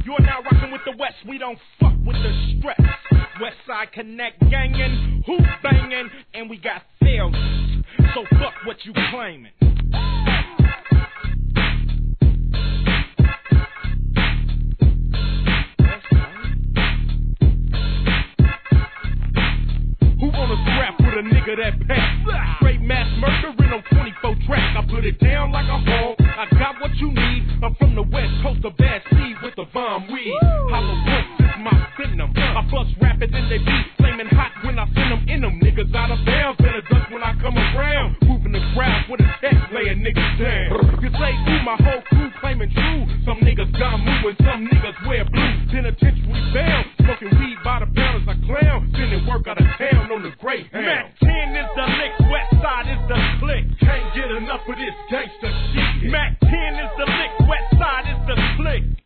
You're now rocking with the West, we don't fuck with the stress. West Side Connect gangin', hoop bangin', and we got failures. So fuck what you claimin'. Who wanna scrap with a nigga that pass? Straight mass murdering on 24 track. I put it down like a hog. I got what you need. I'm from the West Coast of Bad Seed with the bomb weed. Hollow Wolf is my venom. I bust rapid and they beat flaming hot when I send them in them. Niggas out of bounds, better duck when I come around. Moving the crowd with a text, laying niggas down. You say, ooh, my whole crew claiming true. Some niggas got moving, some niggas wear blue. Penitentiary bound, smoking weed by the pound as I clown. Sending work out of town on the Greyhound. Mac 10 is the lick, West Side is the click. Can't get enough of this gangsta shit. Mac 10 is the lick, West Side is the click.